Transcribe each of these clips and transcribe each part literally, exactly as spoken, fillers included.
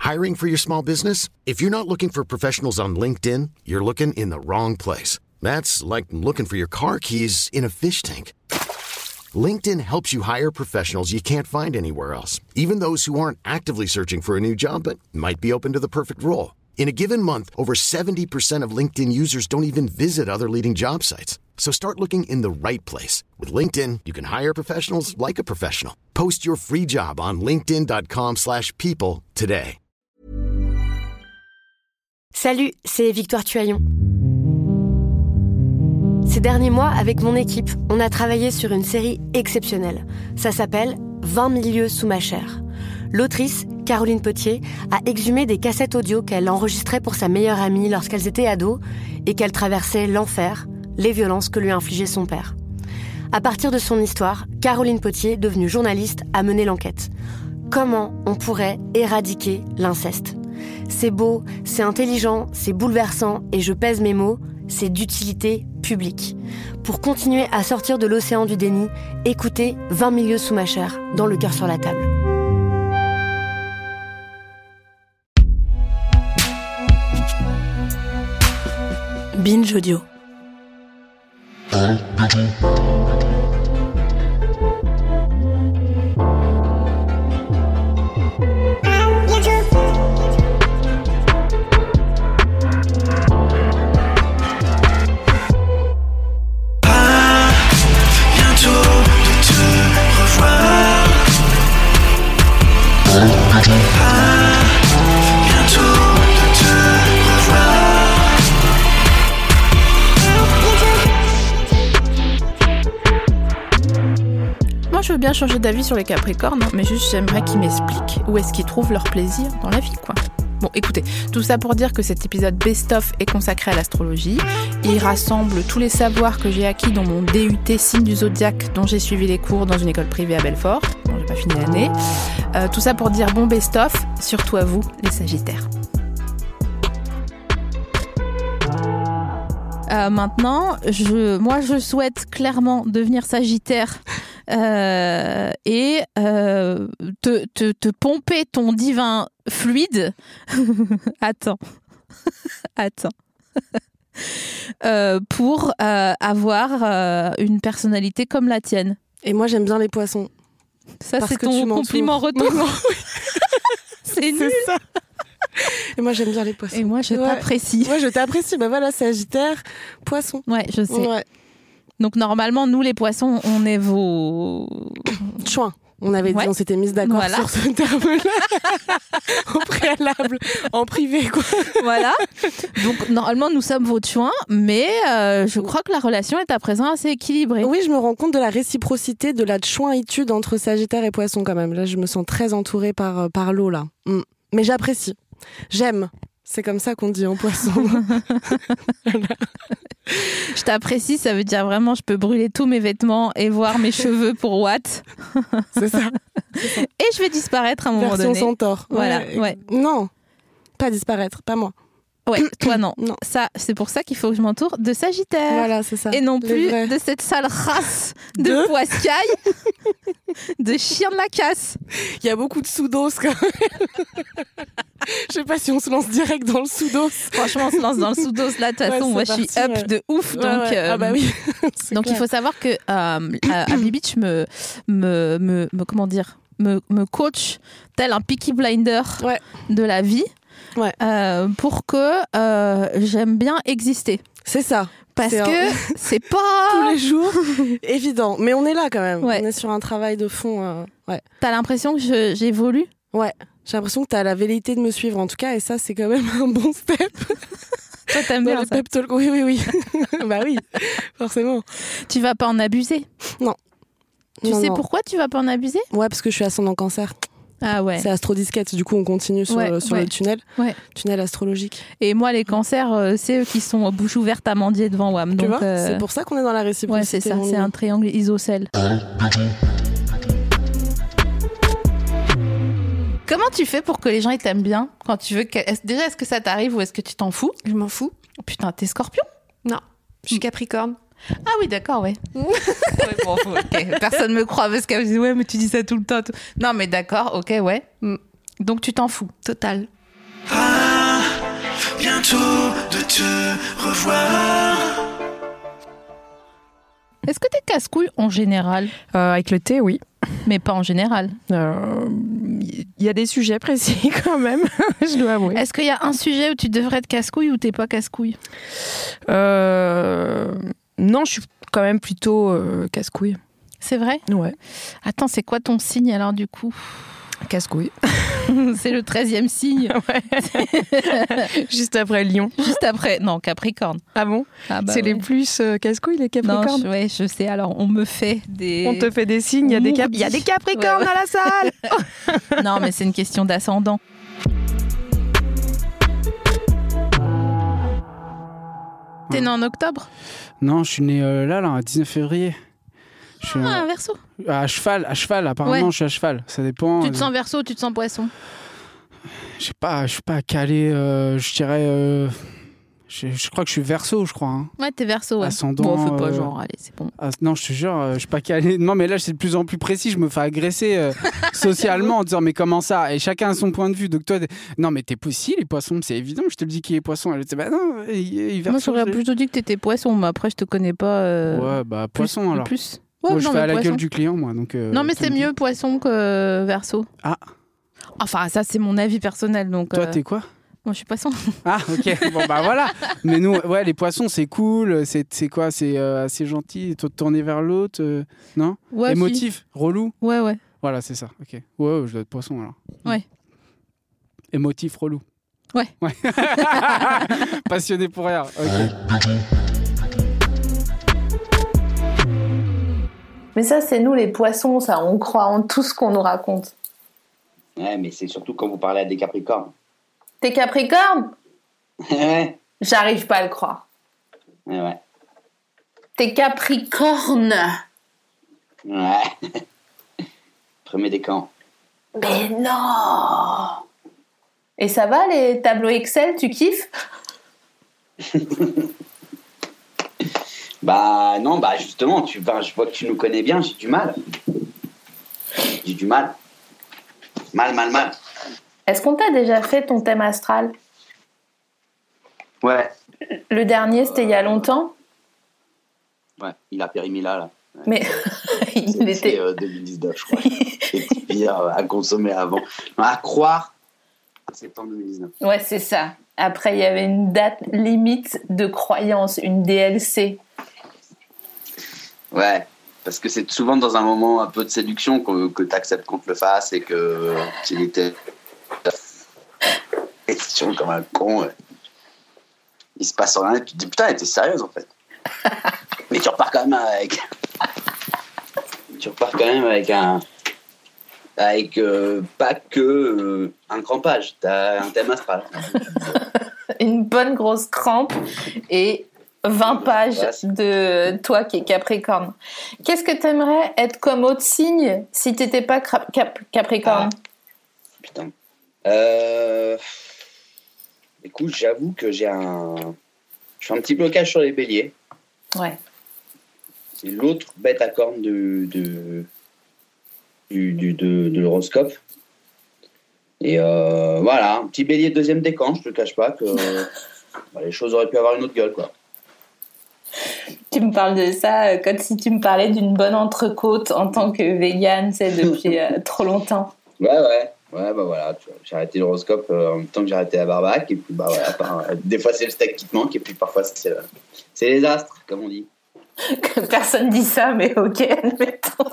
Hiring for your small business? If you're not looking for professionals on LinkedIn, you're looking in the wrong place. That's like looking for your car keys in a fish tank. LinkedIn helps you hire professionals you can't find anywhere else, even those who aren't actively searching for a new job but might be open to the perfect role. In a given month, over seventy percent of LinkedIn users don't even visit other leading job sites. So start looking in the right place. With LinkedIn, you can hire professionals like a professional. Post your free job on linkedin dot com slash people today. Salut, c'est Victoire Tuaillon. Ces derniers mois, avec mon équipe, on a travaillé sur une série exceptionnelle. Ça s'appelle « vingt mille lieues sous ma chair ». L'autrice, Caroline Potier, a exhumé des cassettes audio qu'elle enregistrait pour sa meilleure amie lorsqu'elles étaient ados et qu'elle traversait l'enfer, les violences que lui infligeait son père. À partir de son histoire, Caroline Potier, devenue journaliste, a mené l'enquête. Comment on pourrait éradiquer l'inceste ? C'est beau, c'est intelligent, c'est bouleversant et je pèse mes mots, c'est d'utilité publique. Pour continuer à sortir de l'océan du déni, écoutez vingt mille lieues sous ma chair, dans Le cœur sur la table. Binge Audio. Je veux bien changer d'avis sur les Capricornes, mais juste j'aimerais qu'ils m'expliquent où est-ce qu'ils trouvent leur plaisir dans la vie, quoi. Bon, écoutez, tout ça pour dire que cet épisode best-of est consacré à l'astrologie. Il rassemble tous les savoirs que j'ai acquis dans mon D U T signe du zodiaque, dont j'ai suivi les cours dans une école privée à Belfort. Bon, j'ai pas fini l'année. Euh, tout ça pour dire bon best-of, surtout à vous, les Sagittaires. Euh, maintenant, je, moi, je souhaite clairement devenir Sagittaire. Euh, et euh, te, te, te pomper ton divin fluide. Attends. Attends. euh, pour euh, avoir euh, une personnalité comme la tienne. Et moi, j'aime bien les poissons. Ça, c'est ton compliment retour. C'est nul. C'est ça. Et moi, j'aime bien les poissons. Et moi, je ouais. t'apprécie. Moi, je t'apprécie. Bah voilà, Sagittaire, poisson. Ouais, je sais. Ouais. Donc normalement, nous les poissons, on est vos... Chouin. On avait dit, ouais. on s'était mis d'accord voilà. sur ce terme-là. Au préalable, en privé, quoi. Voilà. Donc normalement, nous sommes vos chouins, mais euh, je crois que la relation est à présent assez équilibrée. Oui, je me rends compte de la réciprocité, de la chouinitude entre Sagittaire et Poisson quand même. Là, je me sens très entourée par, par l'eau, là. Mm. Mais j'apprécie. J'aime. C'est comme ça qu'on dit en poisson. Voilà. Je t'apprécie, ça veut dire vraiment je peux brûler tous mes vêtements et voir mes cheveux pour what. C'est ça. C'est ça. Et je vais disparaître à un moment Version donné. Version centaure. Voilà. Ouais. Ouais. Non, pas disparaître, pas moi. Ouais, toi non. non. Ça, c'est pour ça qu'il faut que je m'entoure de Sagittaire. Voilà, c'est ça. Et non plus de cette sale race de, de poiscaille, de chien de la casse. Il y a beaucoup de sous-dos quand même. Je sais pas si on se lance direct dans le sous-dos. Franchement, on se lance dans le sous-dos. Là, de toute façon, ouais, moi, parti, je suis up ouais. de ouf. Ouais, donc, ouais. euh, ah bah oui. donc il faut savoir que euh, Abby Beach me, me, me, me, comment dire, me, me coach tel un Peaky Blinder ouais. de la vie. Ouais. Euh, pour que euh, j'aime bien exister. C'est ça. Parce c'est que un... c'est pas... tous les jours, évident. Mais on est là quand même. Ouais. On est sur un travail de fond. Euh... Ouais. T'as l'impression que je, j'évolue ? Ouais. J'ai l'impression que t'as la velléité de me suivre en tout cas. Et ça, c'est quand même un bon step. Toi, t'aimes bien ça. Pep talk. Oui, oui, oui. Bah oui, forcément. Tu vas pas en abuser ? Non. Tu non, sais non. pourquoi tu vas pas en abuser ? Ouais, parce que je suis ascendant cancer. Ah ouais. C'est astrodisquette, du coup on continue sur, ouais, le, sur ouais. le tunnel, ouais. tunnel astrologique. Et moi les cancers, euh, c'est eux qui sont bouche ouverte à mendier devant W A M. Tu donc, vois, euh... c'est pour ça qu'on est dans la réciprocité. Ouais, c'est ça, c'est un triangle isocèle. Comment tu fais pour que les gens ils t'aiment bien quand tu veux que... est-ce, déjà, est-ce que ça t'arrive ou est-ce que tu t'en fous ? Je m'en fous. Oh, putain, t'es Scorpion ? Non, je suis Capricorne. Ah oui, d'accord, ouais. ouais bon, okay. Personne me croit parce qu'elle me dit ouais, mais tu dis ça tout le temps. Tout... Non, mais d'accord, ok, ouais. Mm. Donc tu t'en fous. Total. Ah, bientôt de te revoir. Est-ce que t'es casse-couille en général ? Euh, avec le thé, oui. Mais pas en général. Il euh, y a des sujets précis quand même, je dois avouer. Est-ce qu'il y a un sujet où tu devrais être casse-couille ou t'es pas casse-couille ? euh, Non, je suis quand même plutôt euh, casse-couille. C'est vrai ? Ouais. Attends, c'est quoi ton signe alors du coup ? Casse-couille. C'est le treizième signe. Ouais. Juste après Lion. Juste après. Non, Capricorne. Ah bon ? Ah bah c'est ouais. les plus euh, casse-couilles, les Capricornes. Non, je, ouais, je sais. Alors, on me fait des... On te fait des signes, il y a des, cap- Mourdi. y a des Capricornes Ouais, ouais. à la salle. Non, mais c'est une question d'ascendant. T'es né en octobre ? Non, je suis né euh, là, là, le dix-neuf février. Je suis Ah, euh, un verso. à cheval, à cheval, apparemment, Ouais. je suis à cheval. Ça dépend. Tu te euh, sens verso ou tu te sens poisson ? Je sais pas, je suis pas calé, euh, je dirais. euh, je, je crois que je suis verso, je crois. Hein. Ouais, t'es verso, ouais. Ascendant, Bon, fais pas euh, genre, allez, c'est bon. Ah, non, je te jure, euh, je suis pas calé. Non, mais là, c'est de plus en plus précis. Je me fais agresser euh, socialement en disant, mais comment ça ? Et chacun a son point de vue. Donc, toi, t'es- non, mais t'es possible, les poissons, c'est évident. Je te le dis qu'il est poisson. Elle dit, bah non, il, il Moi, verso, j'aurais je- plutôt dit que t'étais poisson, mais après, je te connais pas. euh, Ouais, bah, plus- poisson alors. Plus. Ouais, Moi, je non, fais mais à la poisson. gueule du client, moi. Donc, euh, Non, mais tu c'est me dis. mieux poisson que verso. Ah. Enfin, ça, c'est mon avis personnel. Donc, Toi, euh, t'es quoi ? moi, je suis poisson. Ah, ok. Bon, bah voilà. Mais nous, ouais, les poissons, c'est cool. C'est, c'est quoi ? C'est euh, assez gentil. Toi, de tourner vers l'autre, euh, non ? Ouais, Émotif, relou. si. Ouais, ouais. Voilà, c'est ça. Ok. Ouais, ouais, je dois être poisson alors. Ouais. Émotif, relou. Ouais. Ouais. Passionné pour rien. Ok. Mais ça, c'est nous les poissons, ça. On croit en tout ce qu'on nous raconte. Ouais, mais c'est surtout quand vous parlez à des Capricornes. T'es Capricorne ? Ouais, J'arrive pas à le croire. ouais, ouais. T'es Capricorne ? Ouais. Premier des camps. Mais non ! Et ça va, les tableaux Excel, tu kiffes ? Bah non, bah justement, tu, bah, je vois que tu nous connais bien, j'ai du mal. J'ai du mal. Mal, mal, mal. Est-ce qu'on t'a déjà fait ton thème astral ? Ouais, Le dernier, c'était il y a longtemps, ouais, il a périmé là, là. mais il C'était était... euh, deux mille dix-neuf, je crois. Les petits pires euh, à consommer avant. Non, à croire, septembre deux mille dix-neuf. Ouais, c'est ça. Après, il y avait une date limite de croyance, une D L C. Ouais, parce que c'est souvent dans un moment un peu de séduction que, que tu acceptes qu'on te le fasse et que qu'il était question comme un con. Ouais. Il se passe rien et tu te dis putain, elle était sérieuse en fait. Mais tu repars quand même avec. Tu repars quand même avec un. Avec euh, pas que euh, un crampage, t'as un thème astral. Une bonne grosse crampe et vingt pages de toi qui es Capricorne. Qu'est-ce que t'aimerais être comme autre signe si t'étais pas cra- cap- Capricorne ? Ah, putain. Euh... Écoute, j'avoue que j'ai un... Je fais un petit blocage sur les béliers. Ouais. C'est l'autre bête à cornes de, de, du, du, de, de l'horoscope. Et euh, voilà, un petit bélier de deuxième décan, je te le cache pas, que bah, les choses auraient pu avoir une autre gueule, quoi. Tu me parles de ça euh, comme si tu me parlais d'une bonne entrecôte en tant que végane, c'est depuis euh, trop longtemps. Ouais, ouais. Ouais, bah voilà, tu vois, j'ai arrêté l'horoscope euh, en même temps que j'ai arrêté la barbaque. Et puis, bah voilà, par, euh, des fois c'est le steak qui te manque, et puis parfois c'est, euh, c'est les astres, comme on dit. Que personne dit ça, mais ok, admettons.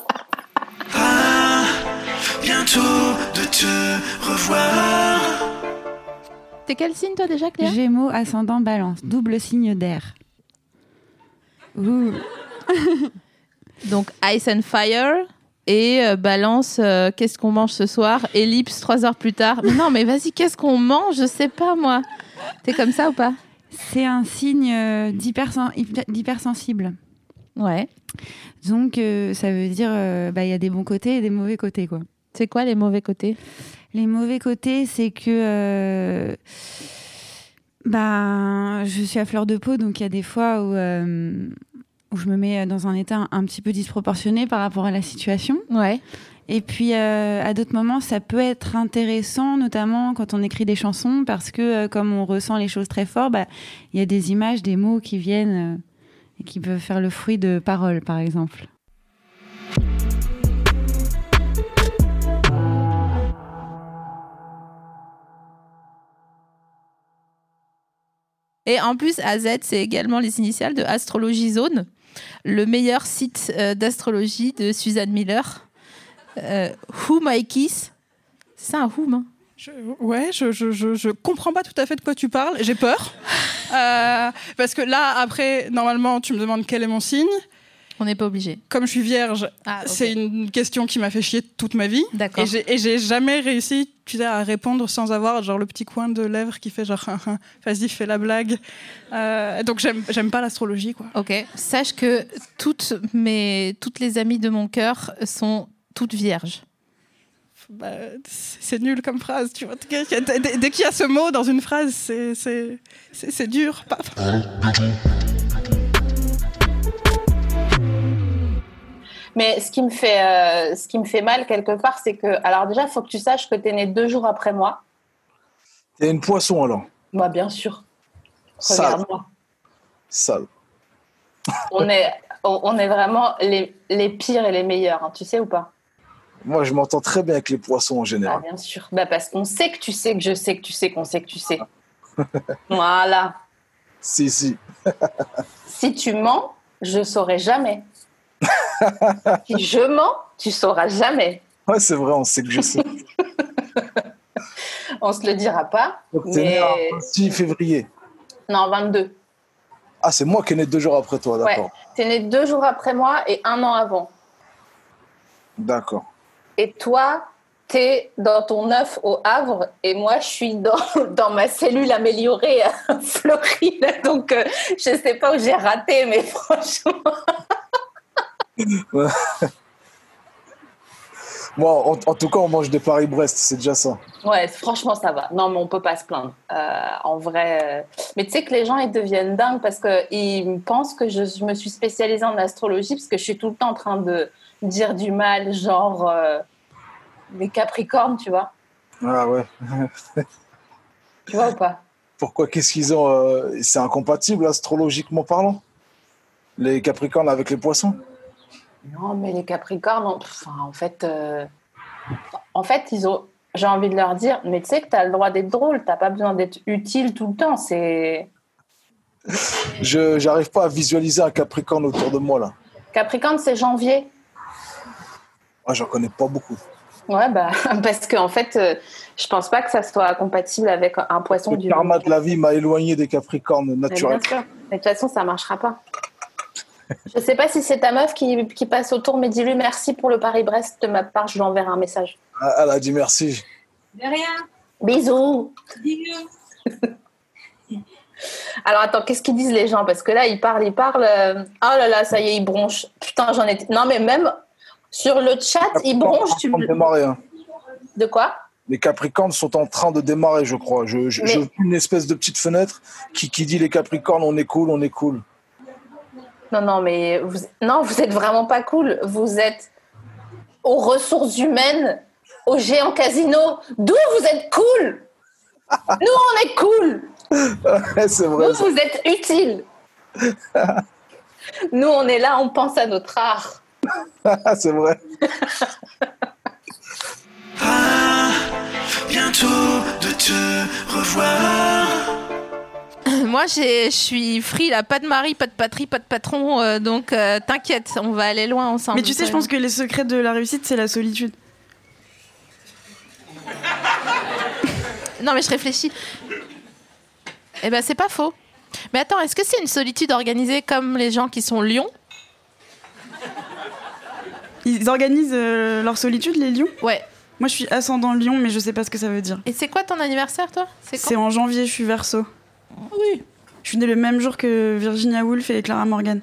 Ah, bientôt de te revoir. T'es quel signe toi déjà, Cléa ? Gémeaux, ascendant, balance. Double signe d'air. Ouh. Donc Ice and Fire et euh, Balance, euh, qu'est-ce qu'on mange ce soir ? Ellipse, trois heures plus tard. Mais non, mais vas-y, qu'est-ce qu'on mange ? Je sais pas, moi. T'es comme ça ou pas ? C'est un signe euh, d'hypersen- hyper- d'hypersensible. Ouais. Donc, euh, ça veut dire euh, bah, y a des bons côtés et des mauvais côtés, quoi. C'est quoi les mauvais côtés ? Les mauvais côtés, c'est que euh, bah, je suis à fleur de peau, donc il y a des fois où, euh, où je me mets dans un état un, un petit peu disproportionné par rapport à la situation. Ouais. Et puis, euh, à d'autres moments, ça peut être intéressant, notamment quand on écrit des chansons, parce que euh, comme on ressent les choses très fort, bah, y a des images, des mots qui viennent euh, et qui peuvent faire le fruit de paroles, par exemple. Et en plus, A Z, c'est également les initiales de Astrology Zone, le meilleur site euh, d'astrologie de Suzanne Miller. Euh, Who My Kiss, c'est ça un Whom hein je, Ouais, je, je, je, je comprends pas tout à fait de quoi tu parles. J'ai peur. euh, parce que là, après, normalement, tu me demandes quel est mon signe. On n'est pas obligé. Comme je suis vierge, ah, okay. C'est une question qui m'a fait chier toute ma vie. D'accord. Et j'ai, et j'ai jamais réussi, tu sais, à répondre sans avoir genre le petit coin de lèvres qui fait genre vas-y, fais la blague. Euh, donc j'aime, j'aime pas l'astrologie, quoi. Ok. Sache que toutes mes, toutes les amies de mon cœur sont toutes vierges. Bah, c'est nul comme phrase, tu vois. Dès, dès qu'il y a ce mot dans une phrase, c'est, c'est, c'est, c'est dur. Mais ce qui me fait, euh, ce qui me fait mal quelque part, c'est que, alors déjà, il faut que tu saches que tu es né deux jours après moi. T'es une poisson alors. Moi, bien sûr. Regarde-moi. Sale. On est, on est vraiment les, les pires et les meilleurs, hein, tu sais ou pas? Moi, je m'entends très bien avec les poissons en général. Ah, bien sûr. Bah, parce qu'on sait que tu sais que je sais que tu sais qu'on sait que tu sais. Voilà. Si, si. Si tu mens, je ne saurai jamais. Si je mens, tu ne sauras jamais. Ouais, c'est vrai, on sait que je sais. On ne se le dira pas. Donc, mais... t'es né le six février. Non, vingt-deux. Ah, c'est moi qui est né deux jours après toi, d'accord. Ouais, t'es né deux jours après moi et un an avant. D'accord. Et toi, t'es dans ton œuf au Havre et moi, je suis dans, dans ma cellule améliorée à Floride. Donc, euh, je ne sais pas où j'ai raté, mais franchement... Moi, en, en tout cas, on mange des Paris-Brest, c'est déjà ça. Ouais, franchement, ça va. Non, mais on peut pas se plaindre. Euh, en vrai... Euh... Mais tu sais que les gens, ils deviennent dingues parce qu'ils pensent que je, je me suis spécialisée en astrologie parce que je suis tout le temps en train de dire du mal, genre euh, les Capricornes, tu vois. Ah ouais. Tu vois ou pas? Pourquoi? Qu'est-ce qu'ils ont euh, c'est incompatible astrologiquement parlant, les Capricornes avec les Poissons? Non, mais les Capricornes, enfin, en fait, euh, en fait, ils ont. J'ai envie de leur dire, mais tu sais que t'as le droit d'être drôle, t'as pas besoin d'être utile tout le temps. C'est. Je j'arrive pas à visualiser un Capricorne autour de moi là. Capricorne, c'est janvier. Ah, j'en connais pas beaucoup. Ouais, bah, parce qu'en fait, euh, je pense pas que ça soit compatible avec un poisson le du. Le karma de la vie m'a éloigné des Capricornes naturels. Mais bien sûr. Mais de toute façon, ça marchera pas. Je sais pas si c'est ta meuf qui, qui passe autour, mais dis-lui merci pour le Paris-Brest de ma part, je lui enverrai un message. Ah, elle a dit merci. De rien. Bisous. Bisous. Alors attends, qu'est-ce qu'ils disent les gens? Parce que là, ils parlent, ils parlent. Euh... Oh là là, ça y est, ils bronchent. Putain, j'en étais. Non, mais même sur le chat, ils bronchent. Tu... De, démarrer, hein. De quoi? Les Capricornes sont en train de démarrer, je crois. Je, je, mais... je vois une espèce de petite fenêtre qui, qui dit les Capricornes, on est cool, on est cool. Non, non, mais vous, non, vous êtes vraiment pas cool. Vous êtes aux ressources humaines, au géant casino. D'où vous êtes cool? Nous, on est cool. Ouais, c'est vrai. Vous, vous êtes utile. Nous, on est là, on pense à notre art. C'est vrai. Ah, bientôt de te revoir. Moi, je suis free, là. Pas de mari, pas de patrie, pas de patron. Euh, donc, euh, t'inquiète, on va aller loin ensemble. Mais tu sais, je pense que les secrets de la réussite, c'est la solitude. Non, mais je réfléchis. Eh ben, c'est pas faux. Mais attends, est-ce que c'est une solitude organisée comme les gens qui sont lions? Ils organisent euh, leur solitude, les lions? Ouais. Moi, je suis ascendant lion, mais je sais pas ce que ça veut dire. Et c'est quoi ton anniversaire, toi? C'est, c'est en janvier, je suis Verseau. Oui. Je suis née le même jour que Virginia Woolf et Clara Morgan.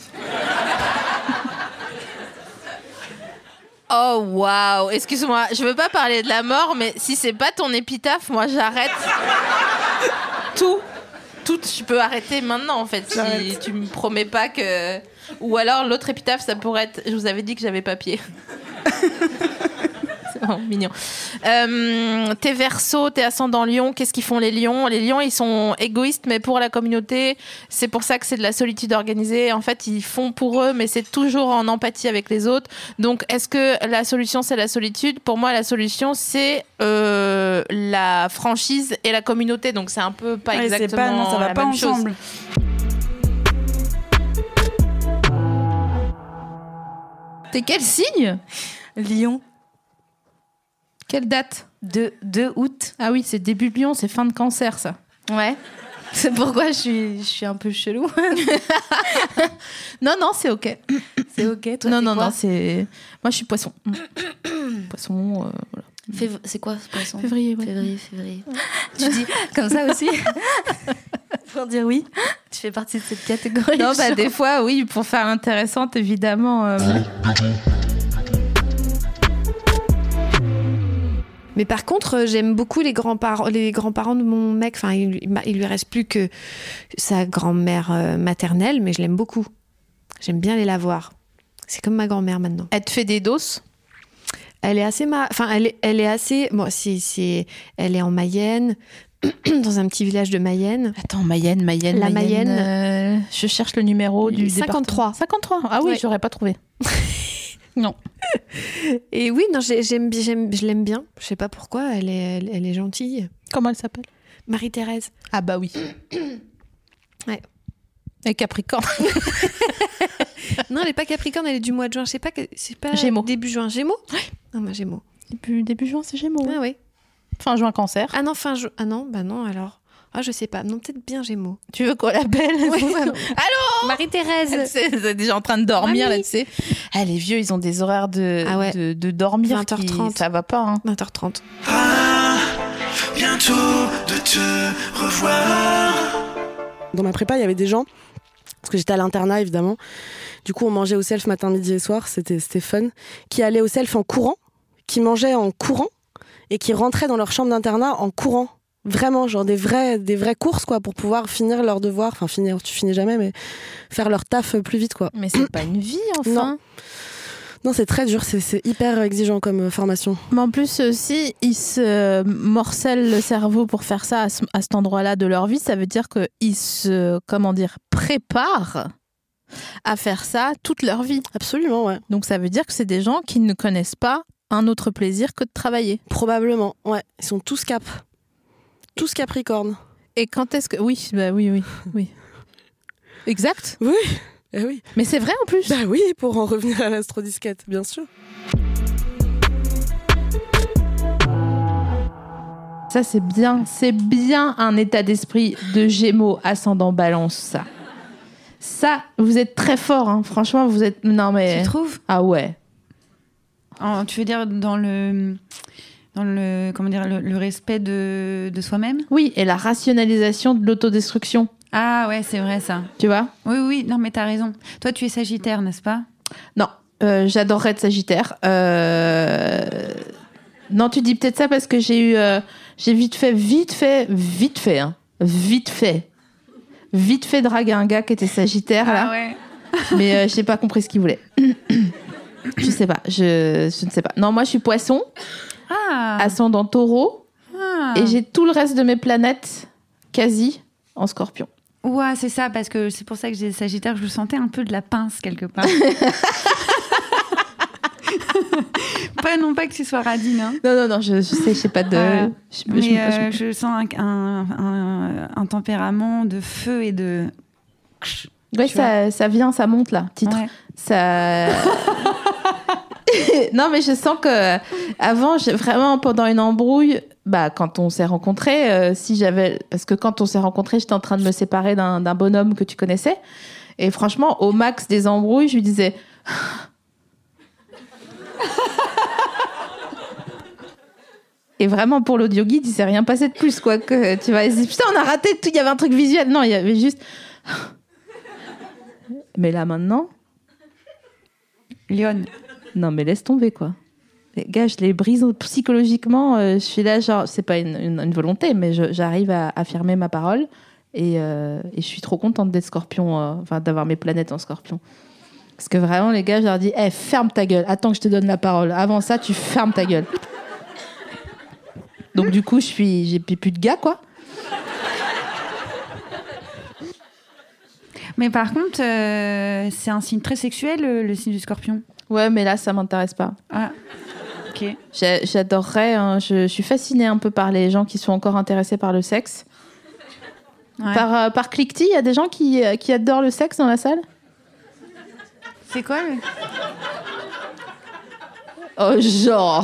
Oh waouh, excuse-moi, je veux pas parler de la mort, mais si c'est pas ton épitaphe, moi j'arrête tout. Tout, tu peux arrêter maintenant en fait. J'arrête. Si tu me promets pas que. Ou alors l'autre épitaphe, ça pourrait être. Je vous avais dit que j'avais papier. Oh, mignon. Euh, t'es Verseau, t'es ascendant Lion. Qu'est-ce qu'ils font les lions? Les lions, ils sont égoïstes, mais pour la communauté. C'est pour ça que c'est de la solitude organisée. En fait, ils font pour eux, mais c'est toujours en empathie avec les autres. Donc, est-ce que la solution, c'est la solitude? Pour moi, la solution, c'est euh, la franchise et la communauté. Donc, c'est un peu pas Ouais, exactement c'est pas, non, ça va la pas même ensemble. chose. T'es quel signe? Lion. Quelle date? deux août. Ah oui, c'est début de Lion, c'est fin de Cancer, ça. Ouais. C'est pourquoi je suis, je suis un peu chelou. Non, non, c'est ok. C'est ok, toi, Non, c'est non, quoi? non, c'est... Moi, je suis poisson. Poisson, euh, voilà. Fév- C'est quoi ce poisson? Février, ouais. Février, février. Tu dis comme ça aussi? Pour dire oui, tu fais partie de cette catégorie. Non, bah, des fois, oui, pour faire intéressante, évidemment. Euh... Mais par contre, j'aime beaucoup les grands-parents, les grands-parents de mon mec. Enfin, il, il lui reste plus que sa grand-mère euh, maternelle, mais je l'aime beaucoup. J'aime bien aller la voir. C'est comme ma grand-mère maintenant. Elle te fait des doses? Elle est assez, ma... enfin, elle est, elle est assez. Bon, c'est, c'est, elle est en Mayenne, dans un petit village de Mayenne. Attends, Mayenne, Mayenne, La Mayenne. Mayenne. euh, Je cherche le numéro du cinquante-trois. département. cinquante-trois. Ah oui, Ouais. j'aurais pas trouvé. Non. Et oui, non, j'ai- j'aime, j'aime, je l'aime bien. Je sais pas pourquoi. Elle est, elle, elle est gentille. Comment elle s'appelle? Marie-Thérèse. Ah bah oui. Ouais. Et Capricorne. Non, elle est pas Capricorne, elle est du mois de juin. Je sais pas, que- c'est pas Gémeaux. début juin. Gémeaux. Non, moi Gémeaux. Début, début juin, c'est Gémeaux. Ah oui. Fin juin, Cancer. Ah non, fin juin. Ah non, bah non alors. Ah je sais pas. Non, peut-être bien Gémeaux. Tu veux qu'on l'appelle? Ouais. Allô? Marie-Thérèse. Elle est déjà en train de dormir, Mamie. là, tu sais. Ah, les vieux, ils ont des horaires de, Ah ouais. de, de dormir. vingt heures qui- trente. Ça va pas, hein. vingt heures trente. Ah, bientôt de te revoir. Dans ma prépa, il y avait des gens, parce que j'étais à l'internat évidemment, du coup on mangeait au self matin, midi et soir, c'était, c'était fun, qui allaient au self en courant, qui mangeaient en courant et qui rentraient dans leur chambre d'internat en courant. Vraiment, genre des vrais, des vraies courses quoi, pour pouvoir finir leurs devoirs, enfin finir, tu finis jamais, mais faire leur taf plus vite quoi. Mais c'est pas une vie, enfin. Non. Non, c'est très dur, c'est, c'est hyper exigeant comme euh, formation. Mais en plus aussi, ils se morcellent le cerveau pour faire ça à, ce, à cet endroit-là de leur vie. Ça veut dire qu'ils se, comment dire, préparent à faire ça toute leur vie. Absolument, ouais. Donc ça veut dire que c'est des gens qui ne connaissent pas un autre plaisir que de travailler. Probablement, ouais. Ils sont tous cap. Tous Capricorne. Et quand est-ce que... Oui, bah oui, oui, oui. Exact. Oui, eh oui. Mais c'est vrai en plus. Bah oui, pour en revenir à l'astrodisquette, bien sûr. Ça, c'est bien. C'est bien un état d'esprit de Gémeaux ascendant Balance, ça. Ça, vous êtes très fort, hein. Franchement, vous êtes... Non, mais... Tu trouves? Ah ouais. En- tu veux dire dans le, dans le, comment dire, le, le respect de, de soi-même? Oui, et la rationalisation de l'autodestruction. Ah ouais, c'est vrai ça. Tu vois? Oui, oui, non mais t'as raison. Toi, tu es Sagittaire, n'est-ce pas? Non, euh, j'adorerais être Sagittaire. Euh... Non, tu dis peut-être ça parce que j'ai eu... euh, J'ai vite fait, vite fait, vite fait, hein. Vite fait. Vite fait draguer un gars qui était Sagittaire, là. Ah ouais. Mais euh, j'ai pas compris ce qu'il voulait. Je sais pas, je, je ne sais pas. Non, moi, je suis Poisson, Ah. ascendant Taureau, Ah. et j'ai tout le reste de mes planètes quasi en Scorpion. Ouais, c'est ça, parce que c'est pour ça que j'ai Sagittaire, je sentais un peu de la pince quelque part. Pas non pas que tu sois radine, hein. Non, non, non, je, je sais, je sais pas de... Voilà. je- Mais je- euh, je- je sens un, un, un, un tempérament de feu et de... Ouais, tu ça, ça vient, ça monte là, titre. Ouais. Ça... Non, mais je sens que avant, j'ai vraiment pendant une embrouille, bah quand on s'est rencontrés, euh, si j'avais, parce que quand on s'est rencontrés, j'étais en train de me séparer d'un, d'un bonhomme que tu connaissais, et franchement, au max des embrouilles, je lui disais. Et vraiment, pour l'audio guide, il s'est rien passé de plus, quoi. Que, tu vois, il se dit, putain, on a raté tout, il y avait un truc visuel. Non, il y avait juste. Mais là, maintenant. Lyon. Non, mais laisse tomber, quoi. Les gars, je les brise psychologiquement. euh, je suis là, genre, c'est pas une, une, une volonté, mais je, j'arrive à affirmer ma parole. Et, euh, et je suis trop contente d'être Scorpion, euh, enfin, d'avoir mes planètes en Scorpion. Parce que vraiment, les gars, je leur dis, hey, ferme ta gueule. Attends que je te donne la parole. Avant ça, tu fermes ta gueule. Donc du coup, je suis, j'ai plus de gars, quoi. Mais par contre, euh, c'est un signe très sexuel, le, le signe du Scorpion. Ouais, mais là, ça m'intéresse pas. Ah, ok. J'ai, j'adorerais. Hein, je, je suis fascinée un peu par les gens qui sont encore intéressés par le sexe. Ouais. Par, euh, par cliquetis, il y a des gens qui, euh, qui adorent le sexe dans la salle. C'est quoi le... Oh, genre.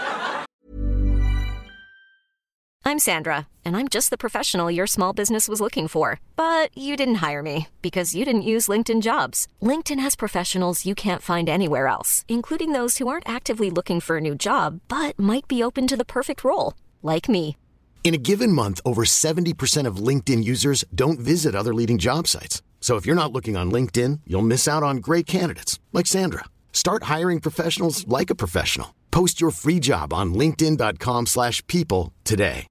I'm Sandra, and I'm just the professional your small business was looking for. But you didn't hire me because you didn't use LinkedIn Jobs. LinkedIn has professionals you can't find anywhere else, including those who aren't actively looking for a new job, but might be open to the perfect role, like me. In a given month, over seventy percent of LinkedIn users don't visit other leading job sites. So if you're not looking on LinkedIn, you'll miss out on great candidates like Sandra. Start hiring professionals like a professional. Post your free job on linkedin dot com slash people today.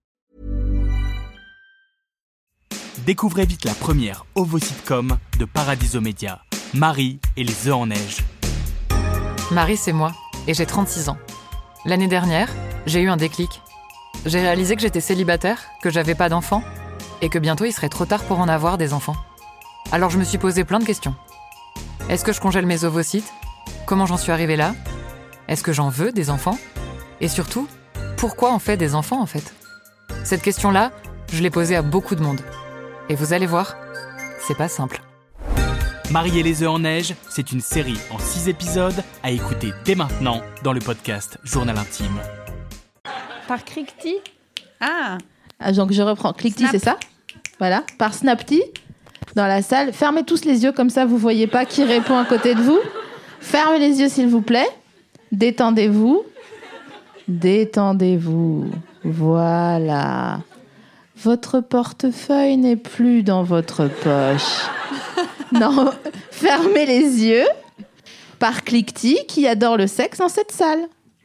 Découvrez vite la première ovo-sitcom de Paradiso Media, Marie et les œufs en neige. Marie, c'est moi, et j'ai trente-six ans. L'année dernière, j'ai eu un déclic. J'ai réalisé que j'étais célibataire, que j'avais pas d'enfants, et que bientôt il serait trop tard pour en avoir des enfants. Alors je me suis posé plein de questions. Est-ce que je congèle mes ovocytes ? Comment j'en suis arrivée là ? Est-ce que j'en veux des enfants ? Et surtout, pourquoi on fait des enfants en fait ? Cette question-là, je l'ai posée à beaucoup de monde. Et vous allez voir, c'est pas simple. Marie et les œufs en neige, c'est une série en six épisodes à écouter dès maintenant dans le podcast Journal Intime. Par Cliquetis ? Ah. ah Donc je reprends. Cliquetis, c'est ça ? Voilà. Par Snapty, dans la salle. Fermez tous les yeux, comme ça vous voyez pas qui répond à côté de vous. Fermez les yeux s'il vous plaît. Détendez-vous. Détendez-vous. Voilà. Votre portefeuille n'est plus dans votre poche. Non, fermez les yeux. Par Cliquetis, qui adore le sexe dans cette salle.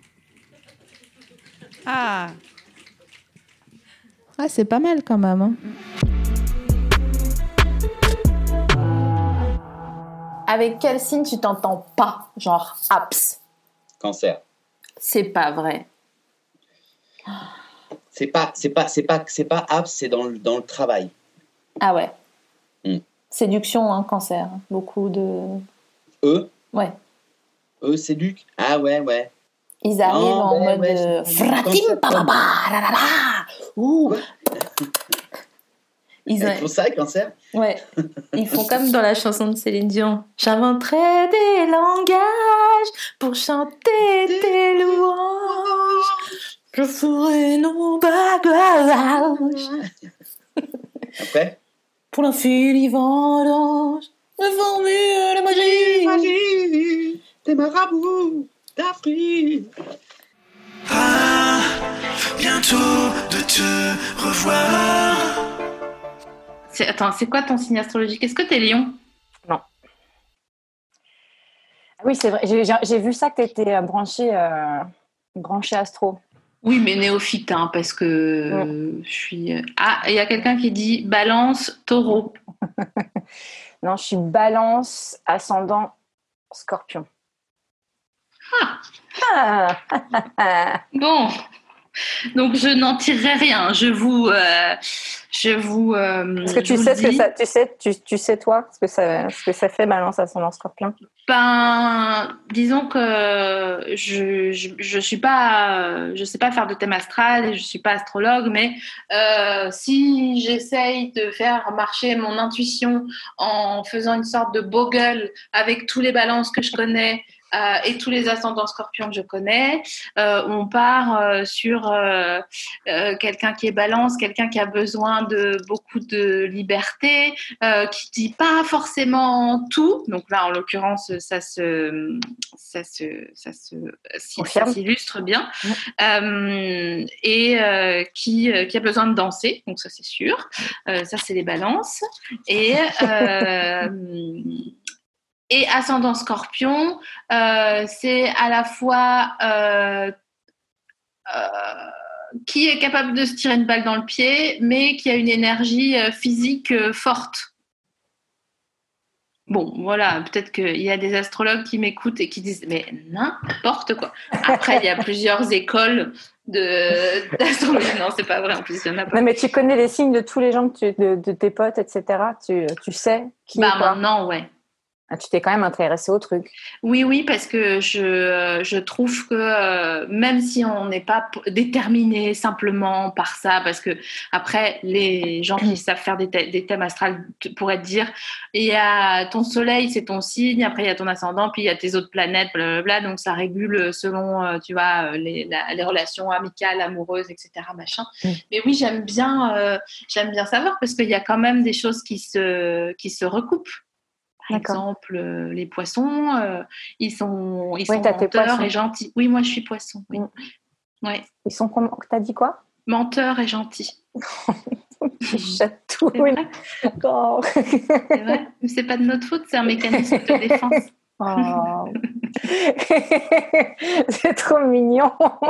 Ah. Ah, c'est pas mal quand même. Hein. Avec quel signe tu t'entends pas ? Genre abs. Cancer. C'est pas vrai. C'est pas, c'est pas, c'est pas, c'est pas abs, c'est dans le, dans le travail. Ah ouais. Mm. Séduction, hein, cancer. Beaucoup de... Eux ? Ouais. Eux, séduc ? Ah ouais, ouais. Ils arrivent non, en ouais, mode... ouais, euh, Fratim, papa, la la la. Ouh. Ils, Ils font ça, cancer ? Ouais. Ils font comme dans la chanson de Céline Dion. J'inventerai des langages pour chanter tes louanges. Je ferai nos bagages. Après ? Pour l'infini vendange, de formule de magie. Magie, des marabouts d'Afrique. Ah, bientôt de te revoir. C'est, attends, c'est quoi ton signe astrologique ? Est-ce que t'es Lion ? Non. Oui, c'est vrai. J'ai, j'ai vu ça que t'étais branché, euh, branché astro. Oui, mais néophyte, hein, parce que euh, je suis... Ah, il y a quelqu'un qui dit Balance, Taureau. Non, je suis Balance, ascendant, Scorpion. Ah. Ah. Bon, donc je n'en tirerai rien. Je vous... Euh, je vous euh, Est-ce que tu sais ce que ça... Tu sais, tu, tu sais toi, ce que ça, ce que ça fait, Balance, ascendant, Scorpion ? Ben, disons que je, je, je suis pas, je sais pas faire de thème astral et je suis pas astrologue, mais euh, si j'essaye de faire marcher mon intuition en faisant une sorte de bogle avec tous les balances que je connais euh, et tous les ascendants scorpions que je connais, euh, on part euh, sur euh, euh, quelqu'un qui est balance, quelqu'un qui a besoin de beaucoup de liberté, euh, qui dit pas forcément tout. Donc là, en l'occurrence, ça se, ça se, ça se, ça s'illustre bien. Mmh. Euh, et euh, qui, qui a besoin de danser. Donc ça, c'est sûr. Euh, ça, c'est les balances. Et euh, Et ascendant scorpion, euh, c'est à la fois euh, euh, qui est capable de se tirer une balle dans le pied, mais qui a une énergie euh, physique euh, forte. Bon, voilà, peut-être qu'il y a des astrologues qui m'écoutent et qui disent « mais n'importe quoi ». Après, il y a plusieurs écoles de... d'astrologie. Non, c'est pas vrai, en plus, il y en a pas. Non, mais tu connais les signes de tous les gens que tu, de, de tes potes, et cetera. Tu, tu sais qui Bah est quoi. maintenant, ouais. Ah, tu t'es quand même intéressée au truc. Oui, oui, parce que je, je trouve que euh, même si on n'est pas p- déterminé simplement par ça, parce que après, les gens qui savent faire des, thè- des thèmes astrales t- pourraient te dire, il y a ton soleil, c'est ton signe, après il y a ton ascendant, puis il y a tes autres planètes, blablabla, donc ça régule selon, euh, tu vois, euh, les, la- les relations amicales, amoureuses, et cetera, machin. Mm. Mais oui, j'aime bien, euh, j'aime bien savoir, parce qu'il y a quand même des choses qui se, qui se recoupent. Par D'accord. exemple, euh, les poissons, euh, ils sont, ils Oui, sont t'as tes menteurs poissons. et gentils. Oui, moi, je suis poisson. Oui. Ouais. Ils sont comment? T'as dit quoi? Menteurs et gentils. Ils chatouillent. C'est vrai. D'accord. C'est vrai. Mais c'est pas de notre faute, c'est un mécanisme de défense. Oh. C'est trop mignon.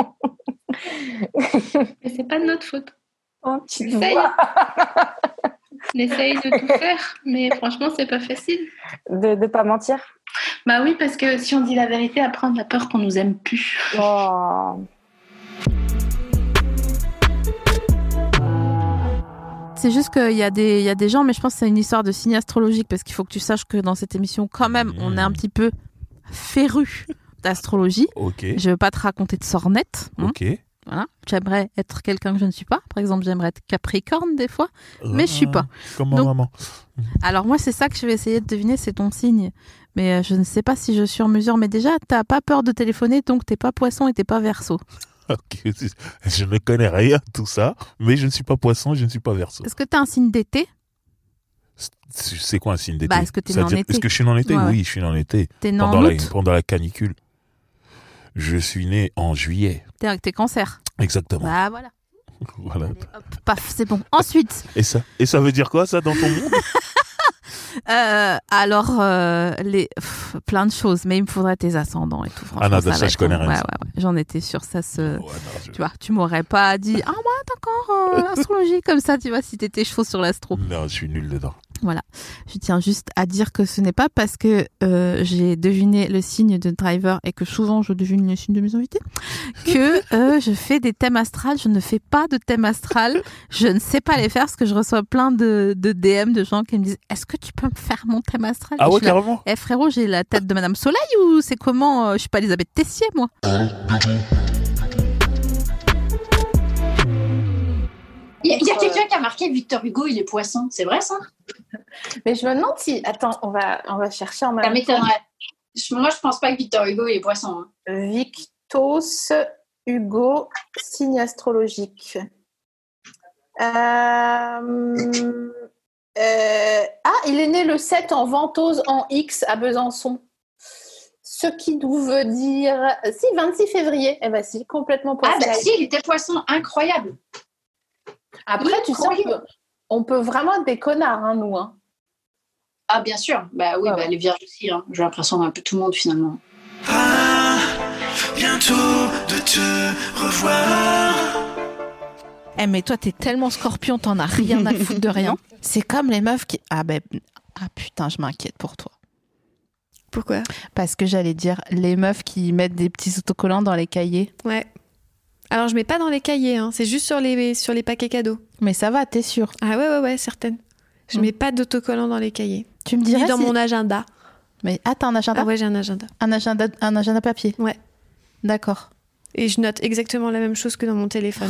Mais c'est pas de notre faute. Oh, tu On essaye. vois. On essaye de tout faire, mais franchement, c'est pas facile. De ne pas mentir. Bah oui, parce que si on dit la vérité, après, on a peur qu'on nous aime plus. Oh. C'est juste qu'il y a des, il y a des gens, mais je pense que c'est une histoire de signe astrologique, parce qu'il faut que tu saches que dans cette émission, quand même, on est un petit peu férus d'astrologie. Ok. Je veux pas te raconter de sornettes. hein. Ok. Voilà. J'aimerais être quelqu'un que je ne suis pas. Par exemple, j'aimerais être Capricorne des fois, mais je suis pas. Comme ma Donc, maman. Alors moi, c'est ça que je vais essayer de deviner, c'est ton signe. Mais euh, je ne sais pas si je suis en mesure. Mais déjà, t'as pas peur de téléphoner, donc t'es pas Poisson et t'es pas Verseau. Ok. Je ne connais rien de tout ça, mais je ne suis pas poisson, je ne suis pas verseau. Est-ce que t'as un signe d'été? C'est quoi un signe d'été? Bah, est-ce que t'es né en C'est-à-dire, été? Est-ce que je suis né en été? Ouais, ouais. Oui, je suis né en été. T'es né en pendant la, août? pendant la canicule. Je suis né en juillet. T'es, t'es Cancer. Exactement. Bah voilà. Voilà. Hop, paf, c'est bon. Ensuite, Et ça, et ça veut dire quoi, ça, dans ton monde? euh, alors, euh, les, pff, plein de choses, mais il me faudrait tes ascendants et tout. Ah non, franchement, ça, va je être- connais rien, Ouais, ça. ouais, ouais. J'en étais sûre, ça se. Ouais, non, je- Tu vois, tu m'aurais pas dit, ah, moi, d'accord, euh, l'astrologie, comme ça, tu vois, si t'étais chaud sur l'astro. Non, je suis nul dedans. Voilà. Je tiens juste à dire que ce n'est pas parce que euh, j'ai deviné le signe de Driver et que souvent je devine le signe de mes invités que euh, je fais des thèmes astrales. Je ne fais pas de thèmes astrales. Je ne sais pas les faire parce que je reçois plein de, de D M de gens qui me disent est-ce que tu peux me faire mon thème astral? Ah Et ouais, je suis là, carrément. Eh frérot, j'ai la tête de Madame Soleil ou c'est comment? euh, Je suis pas Elisabeth Tessier, moi. Il y a, il y a quelqu'un qui a marqué Victor Hugo, il est poisson. C'est vrai, ça? Mais je me demande si... Attends, on va, on va chercher en même Ça temps. m'étonnerait. Je- Moi, je pense pas que Victor Hugo, il est poisson. hein. Victos Hugo, signe astrologique. Euh, euh, ah, il est né le sept en Ventose en X à Besançon. Ce qui veut dire... Si, vingt-six février. Eh ben si, complètement Ah, poisson. bah si, il était poisson. Incroyable. Après, tu sais, on peut, on peut vraiment être des connards, hein, nous. Hein. Ah, bien sûr. Bah oui, Ah bah, ouais. les vierges aussi. Hein. J'ai l'impression d'un peu tout le monde, finalement. Bientôt de te revoir. Eh mais toi t'es tellement Scorpion, t'en as rien à foutre de rien. C'est comme les meufs qui... Ah ben... Ah putain, je m'inquiète pour toi. Pourquoi? Parce que j'allais dire les meufs qui mettent des petits autocollants dans les cahiers. Ouais. Alors, je mets pas dans les cahiers, hein. C'est juste sur les, sur les paquets cadeaux. Mais ça va, t'es sûre? Ah ouais, ouais, ouais, certaines. Je Mm. mets pas d'autocollants dans les cahiers. Tu me dirais Ni dans si- mon agenda. Mais ah, t'as un agenda? Ah ouais, j'ai un agenda. Un agenda, un agenda papier? Ouais. D'accord. Et je note exactement la même chose que dans mon téléphone.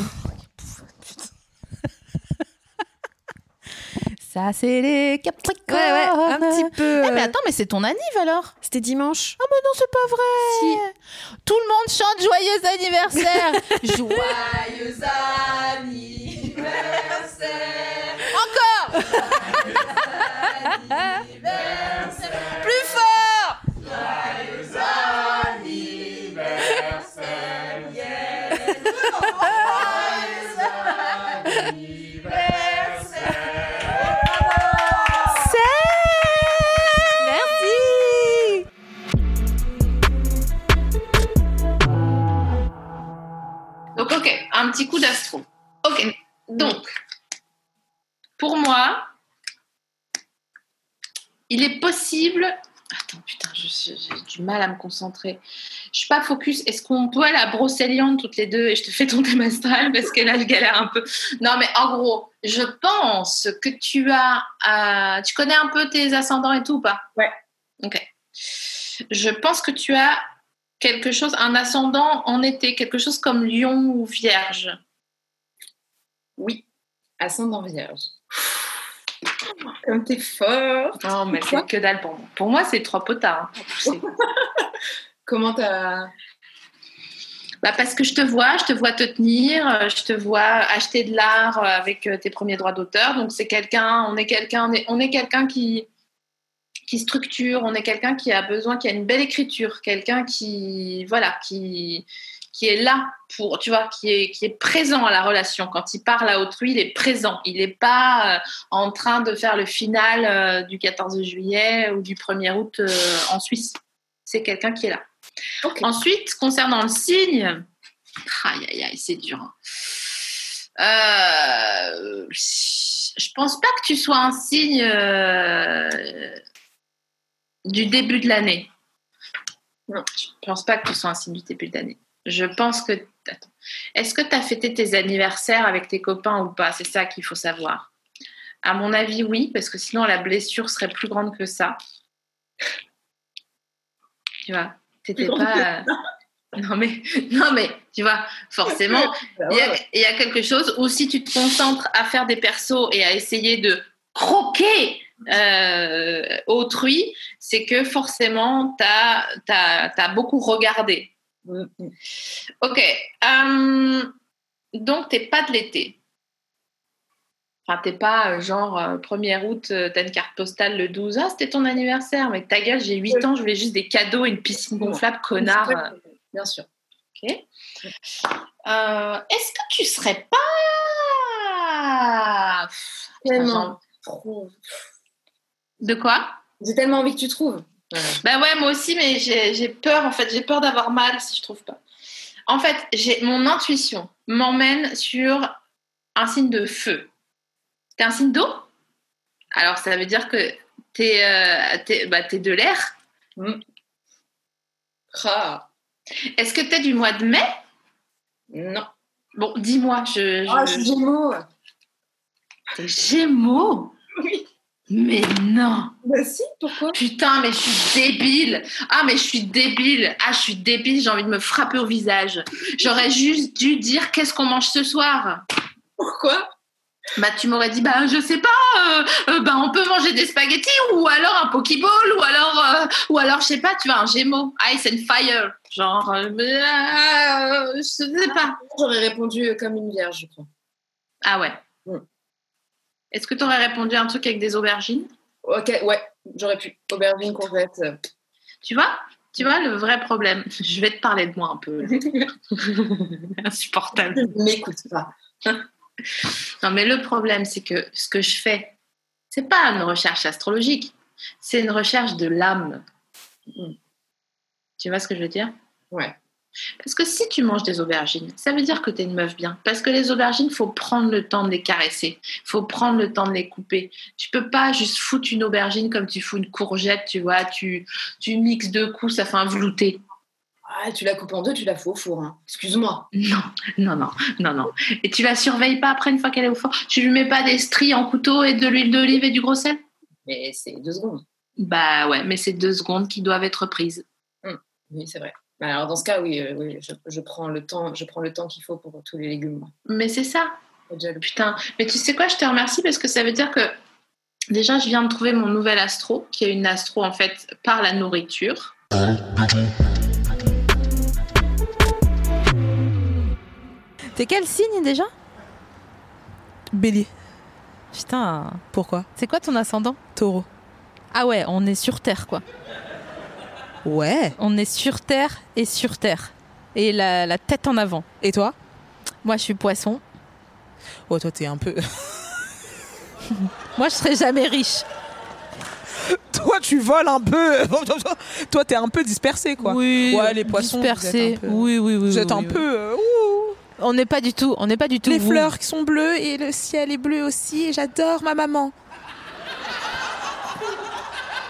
Ça, c'est les Capricornes. Ouais, ouais, un petit peu. Eh, mais euh, attends, mais c'est ton anniv alors? C'était dimanche. Ah, mais non, c'est pas vrai. Tout le monde chante joyeux anniversaire. Joyeux anniversaire. Encore. Plus fort. Joyeux anniversaire. Yeah. Joyeux anniversaire. Merci. Donc, ok, un petit coup d'astro. Ok, donc, pour moi, il est possible... Attends, putain, je, je, j'ai du mal à me concentrer. Je suis pas focus. Est-ce qu'on peut aller à Brocéliande toutes les deux et je te fais ton thème astral parce que là, je galère un peu. Non, mais en gros, je pense que tu as... Euh, tu connais un peu tes ascendants et tout ou pas? Ouais. Ok. Je pense que tu as quelque chose, un ascendant en été, quelque chose comme Lion ou Vierge. Oui, ascendant Vierge. Comme t'es fort. Non, mais c'est que dalle pour moi. Pour moi, c'est trois potards. Hein. Comment t'as... Bah parce que je te vois, je te vois te tenir, je te vois acheter de l'art avec tes premiers droits d'auteur. Donc c'est quelqu'un, on est quelqu'un, on est, on est quelqu'un qui qui structure, on est quelqu'un qui a besoin, qui a une belle écriture, quelqu'un qui voilà, qui qui est là pour, tu vois, qui est, qui est présent à la relation. Quand il parle à autrui, il est présent. Il n'est pas euh, en train de faire le final euh, du quatorze juillet ou du premier août euh, en Suisse. C'est quelqu'un qui est là. Okay. Ensuite, concernant le signe, aïe, aïe, aïe, c'est dur. Euh, je pense pas que tu sois un signe euh, du début de l'année. Non, je pense pas que tu sois un signe du début de l'année. Je pense que... Attends. Est-ce que tu as fêté tes anniversaires avec tes copains ou pas? C'est ça qu'il faut savoir. À mon avis, oui, parce que sinon la blessure serait plus grande que ça. Tu vois, t'étais pas... Non mais, non mais, tu vois, forcément, il y a, il y a quelque chose où si tu te concentres à faire des persos et à essayer de croquer euh, autrui, c'est que forcément, t'as, t'as, t'as beaucoup regardé. Ok. Euh, donc, t'es pas de l'été. Enfin, t'es pas euh, genre euh, premier août, euh, t'as une carte postale le douze. Ah, c'était ton anniversaire. Mais ta gueule, j'ai huit ans, je voulais juste des cadeaux et une piscine gonflable, connard. Euh. Bien sûr. Ok. Euh, est-ce que tu serais pas... Tellement. Trop. De quoi? J'ai tellement envie que tu trouves. Ouais. Ben ouais, moi aussi, mais j'ai, j'ai peur, en fait. J'ai peur d'avoir mal si je trouve pas. En fait, j'ai, mon intuition m'emmène sur un signe de feu. T'es un signe d'eau? Alors, ça veut dire que t'es, euh, t'es, bah, t'es de l'air. Mm. Ah. Est-ce que t'es du mois de mai? Non. Bon, dis-moi. Je, je... Ah, je suis Gémeaux. T'es Gémeaux? Oui. Mais non. Bah si, pourquoi? Putain, mais je suis débile. Ah, mais je suis débile. Ah, je suis débile, j'ai envie de me frapper au visage. J'aurais juste dû dire qu'est-ce qu'on mange ce soir. Pourquoi? Bah, tu m'aurais dit, bah, je sais pas, euh, euh, bah, on peut manger des spaghettis ou alors un pokéball ou alors, euh, ou alors, je sais pas, tu vois, un Gémeaux. Ice and fire. Genre, euh, euh, je sais pas. J'aurais répondu comme une vierge, je crois. Ah ouais. Mm. Est-ce que tu aurais répondu à un truc avec des aubergines? Ok, ouais, j'aurais pu. Aubergines, courgettes. Tu vois? Tu vois le vrai problème? Je vais te parler de moi un peu. Insupportable. Ne m'écoute pas. Non, mais le problème, c'est que ce que je fais, c'est pas une recherche astrologique, c'est une recherche de l'âme. Mm. Tu vois ce que je veux dire? Ouais. Parce que si tu manges des aubergines, ça veut dire que t'es une meuf bien. Parce que les aubergines, il faut prendre le temps de les caresser. Il faut prendre le temps de les couper. Tu peux pas juste foutre une aubergine comme tu fous une courgette, tu vois. Tu, tu mixes deux coups, ça fait un velouté. Ah, tu la coupes en deux, tu la fous au four. Hein. Excuse-moi. Non, non, non, non, non. Et tu la surveilles pas après une fois qu'elle est au four? Tu lui mets pas des stries en couteau et de l'huile d'olive et du gros sel? Mais c'est deux secondes. Bah ouais, mais c'est deux secondes qui doivent être prises. Mmh. Oui, c'est vrai. Alors dans ce cas, oui, euh, oui je, je, prends le temps, je prends le temps qu'il faut pour tous les légumes. Moi. Mais c'est ça. Putain. Mais tu sais quoi, je te remercie parce que ça veut dire que déjà, je viens de trouver mon nouvel astro, qui est une astro en fait par la nourriture. T'es quel signe déjà? Bélier. Putain. Pourquoi? C'est quoi ton ascendant? Taureau. Ah ouais, on est sur Terre quoi. Ouais. On est sur Terre et sur Terre. Et la, la tête en avant. Et toi? Moi, je suis poisson. Oh, toi, t'es un peu... Moi, je serai jamais riche. Toi, tu voles un peu. Toi, t'es un peu dispersé, quoi. Oui, ouais, les poissons, dispersés. Peu... Oui, oui, oui. Vous oui, êtes oui, un oui. peu... Euh, ouh. On n'est pas du tout... On n'est pas du tout... Les vous. fleurs qui sont bleues et le ciel est bleu aussi. Et j'adore ma maman.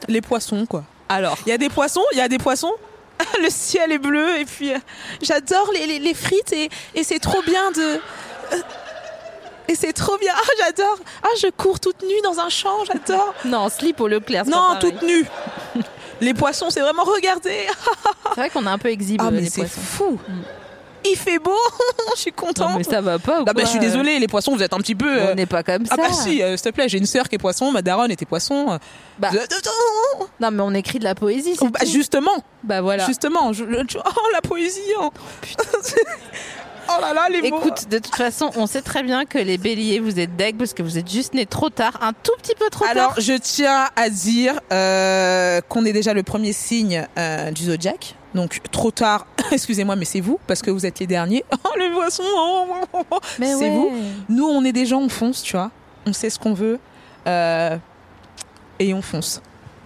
Les poissons, quoi. Alors, il y a des poissons, il y a des poissons. Le ciel est bleu et puis euh, j'adore les, les, les frites et, et c'est trop bien de... Euh, et c'est trop bien. Ah, j'adore. Ah, je cours toute nue dans un champ, j'adore. Non, slip au Leclerc. c'est Non, pas pareil. toute nue. Les poissons, c'est vraiment regarder. C'est vrai qu'on a un peu exhibe Ah, mais les c'est poissons. fou. Il fait beau, je suis contente. Non, mais ça va pas ou Ah bah, quoi je suis désolée, les poissons, vous êtes un petit peu. On n'est pas comme ça. Ah bah si, euh, s'il te plaît, j'ai une sœur qui est poisson, ma daronne était poisson. Bah, non, mais on écrit de la poésie. C'est bah, tout. justement. Bah voilà. Justement. Je, je- oh la poésie. Oh, oh là là, les mots. Écoute, de toute façon, on sait très bien que les béliers, vous êtes deg parce que vous êtes juste nés trop tard, un tout petit peu trop Alors, tard. je tiens à dire euh, qu'on est déjà le premier signe euh, du zodiaque. Donc, trop tard, excusez-moi, mais c'est vous, parce que vous êtes les derniers. Oh, les poissons, oh, oh, oh. Mais c'est ouais. vous. Nous, on est des gens, on fonce, tu vois. On sait ce qu'on veut. euh, et on fonce.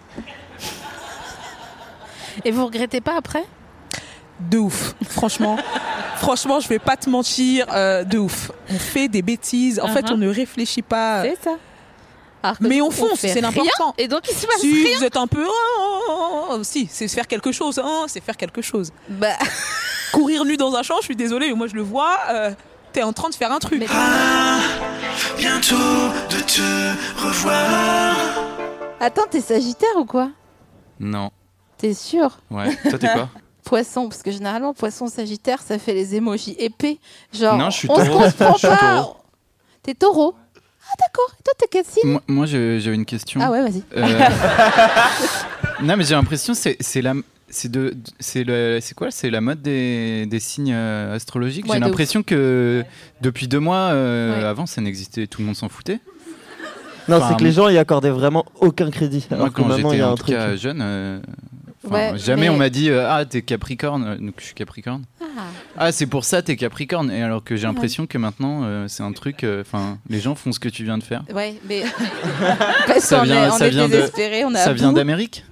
Et vous regrettez pas après? De ouf, franchement. Franchement, je vais pas te mentir, euh, de ouf. On fait des bêtises. En fait, Uh-huh. on ne réfléchit pas. C'est ça. Alors que Mais nous, on fonce, fait c'est l'important. rien, et donc il se passe Si rien. vous êtes un peu, oh, oh, oh, oh, si, c'est faire quelque chose. Hein, c'est faire quelque chose. Bah. Courir nu dans un champ, je suis désolée, mais moi je le vois. Euh, T'es en train de faire un truc. Ah, bientôt de te revoir. Attends, t'es sagittaire ou quoi? Non. T'es sûr? Ouais. Toi, t'es quoi? Poisson, parce que généralement, poisson sagittaire, ça fait les émojis épais. Genre, Non, je suis on se taureau. comprend Je suis pas. taureau. T'es taureau? Ah, d'accord. Et toi, t'es quel signe? Moi, moi, j'ai j'ai une question. Ah ouais, vas-y. Euh, non, mais j'ai l'impression que c'est c'est la c'est de c'est le c'est quoi c'est la mode des, des signes euh, astrologiques. Ouais, j'ai de l'impression que depuis deux mois euh, Ouais. avant ça n'existait, tout le monde s'en foutait. Non, Enfin, c'est que les gens y accordaient vraiment aucun crédit. Moi, Alors que quand maintenant, il y j'étais a en un tout truc. cas jeune, euh, enfin, Ouais, jamais mais- on m'a dit euh, ah t'es Capricorne, euh, donc je suis Capricorne. Ah. Ah c'est pour ça t'es Capricorne, et alors que j'ai l'impression que maintenant euh, c'est un truc, enfin les gens font ce que tu viens de faire. Ouais, mais. Parce Ça qu'on vient- est, on ça est vient de- désespérés, on a. Ça vient d'Amérique.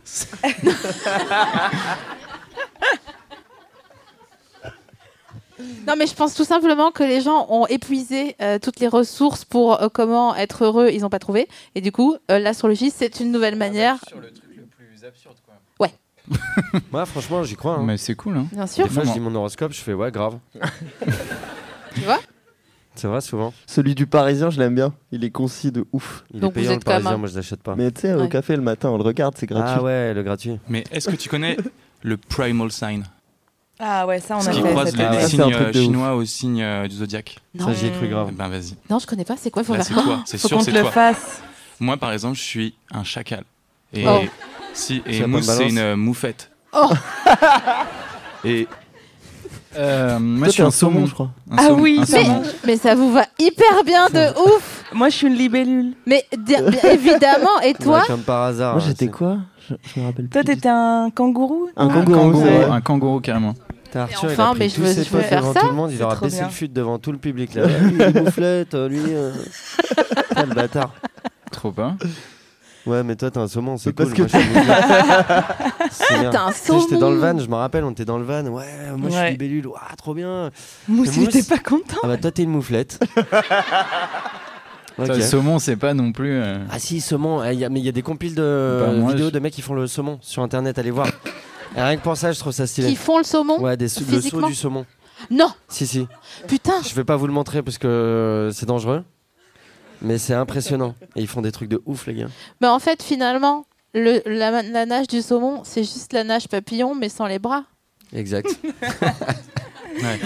Non, mais je pense tout simplement que les gens ont épuisé euh, toutes les ressources pour euh, comment être heureux, ils n'ont pas trouvé. Et du coup, euh, l'astrologie, c'est une nouvelle manière. Sur le truc le plus absurde, quoi. Ouais. Moi, franchement, j'y crois. hein. Mais c'est cool, hein. Bien sûr. Des fois, je dis mon horoscope, je fais ouais, grave. Tu vois? C'est vrai, souvent. Celui du Parisien, je l'aime bien. Il est concis de ouf. Il Donc est payant vous le êtes comme parisien, un- moi je l'achète pas. Mais tu sais, au Ouais. café le matin, on le regarde, c'est gratuit. Ah ouais, le gratuit. Mais est-ce que tu connais le primal sign? Ah ouais, ça on Ce a qui fait. croise cette les, année. les Ah, c'est signes un truc euh, de ouf. chinois aux signes euh, du zodiaque. Non. Ça, j'y ai cru grave. Eh ben vas-y. Non, je connais pas. C'est quoi? Il faut Bah, faire c'est quoi? toi, c'est Faut sûr, qu'on c'est te le toi. fasse. Moi, par exemple, je suis un chacal. Et Oh. si C'est et la Mousse, bonne c'est balance. une euh, moufette. Oh. Et euh, moi, Toi, je suis t'es un saumon, je crois. Un Ah saumon- oui, un mais- saumon. Mais ça vous va hyper bien de ouf. Moi je suis une libellule. Mais di- bien évidemment. Et toi? Ouais, comme par hasard. Moi, hein, j'étais c'est- quoi je, je me rappelle Toi plus. t'étais un kangourou? Un Un kangourou. kangourou, ouais. un kangourou carrément. Putain, Arthur, il enfin, a pris mais je tous veux- ses je veux potes faire devant ça. tout le monde, il C'est leur a trop baissé bien. le fut devant tout le public. Là. Lui, il est mouflette, lui. euh. Putain, le bâtard. Trop pas. Ouais, mais toi, t'es un saumon, c'est C'est cool. parce que moi, je suis mouflette. C'est bien. T'es un Tu sais, J'étais dans le saumon. van, je me rappelle, on était dans le van. Ouais, moi je suis Ouais. libellule. Ouah, trop bien. Mousse, Mais il était Mousse- pas content. Ah bah toi, t'es une mouflette. Ok. Ça, Le saumon, c'est pas non plus. euh, Ah si, saumon. Eh, y a- mais il y a des compiles de Bah, moi, vidéos je- de mecs qui font le saumon sur internet. Allez voir. Et rien que pour ça, je trouve ça stylé. Qui font le saumon? Ouais, des, le saut physiquement du saumon. Non. Si, si. Putain. Je vais pas vous le montrer parce que c'est dangereux. Mais c'est impressionnant. Et ils font des trucs de ouf, les gars. Mais en fait, finalement, le, la, la nage du saumon, c'est juste la nage papillon, mais sans les bras. Exact. Ouais.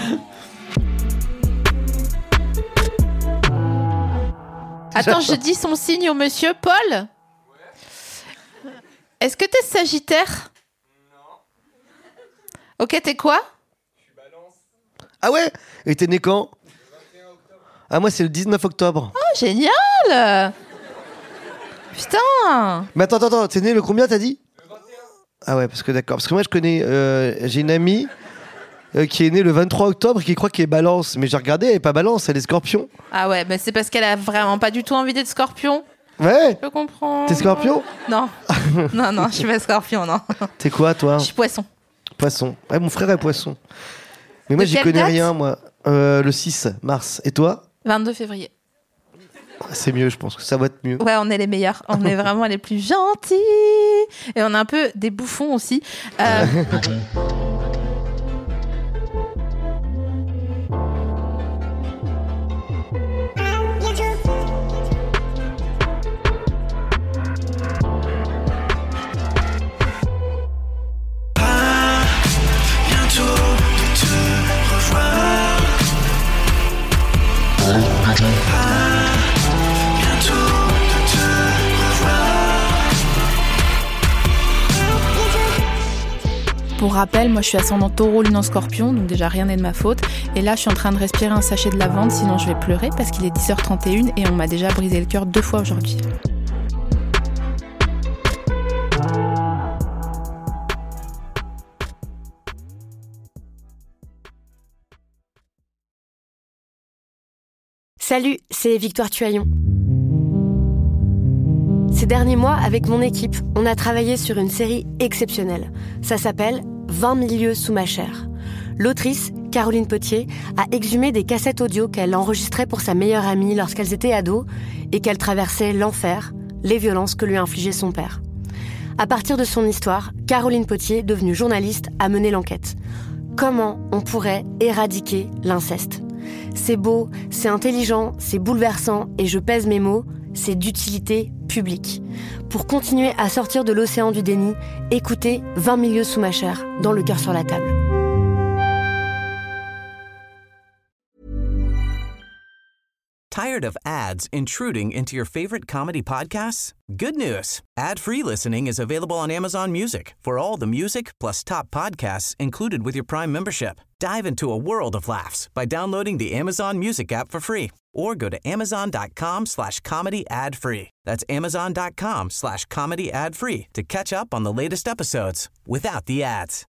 Attends, je dis son signe au monsieur Paul. Est-ce que t'es Sagittaire? Non. Ok, t'es quoi? Ah ouais. Et t'es né quand? Ah, moi, c'est le dix-neuf octobre. Oh, génial! Putain! Mais attends, attends, attends. T'es né le combien, t'as dit? Ah ouais, parce que d'accord. Parce que moi, je connais. euh, j'ai une amie euh, qui est née le vingt-trois octobre et qui croit qu'elle est balance. Mais j'ai regardé, elle est pas balance, elle est scorpion. Ah ouais, mais c'est parce qu'elle a vraiment pas du tout envie d'être scorpion. Ouais. Je comprends. T'es scorpion? Non. Non, non, je suis pas scorpion, non. T'es quoi, toi? Je suis poisson. Poisson. Ouais, mon frère est poisson. Mais moi, De j'y quelle connais date? rien, moi. Euh, le six mars. Et toi? vingt-deux février. C'est mieux, je pense que ça va être mieux. Ouais, on est les meilleurs. On est vraiment les plus gentils. Et on est un peu des bouffons aussi. Euh... Pour rappel, moi je suis ascendant taureau, lune en scorpion, donc déjà rien n'est de ma faute. Et là je suis en train de respirer un sachet de lavande, sinon je vais pleurer parce qu'il est dix heures trente et une et on m'a déjà brisé le cœur deux fois aujourd'hui. Salut, c'est Victoire Tuaillon. Ces derniers mois, avec mon équipe, on a travaillé sur une série exceptionnelle. Ça s'appelle vingt mille lieues sous ma chair. L'autrice, Caroline Potier, a exhumé des cassettes audio qu'elle enregistrait pour sa meilleure amie lorsqu'elles étaient ados et qu'elle traversait l'enfer, les violences que lui infligeait son père. À partir de son histoire, Caroline Potier, devenue journaliste, a mené l'enquête. Comment on pourrait éradiquer l'inceste ? C'est beau, c'est intelligent, c'est bouleversant et je pèse mes mots, c'est d'utilité publique. Pour continuer à sortir de l'océan du déni, écoutez vingt mille lieues sous ma chair, dans Le cœur sur la table. Tired of ads intruding into your favorite comedy podcasts? Good news. Ad-free listening is available on Amazon Music for all the music plus top podcasts included with your Prime membership. Dive into a world of laughs by downloading the Amazon Music app for free or go to amazon.com slash comedy ad free. That's amazon.com slash comedy ad free to catch up on the latest episodes without the ads.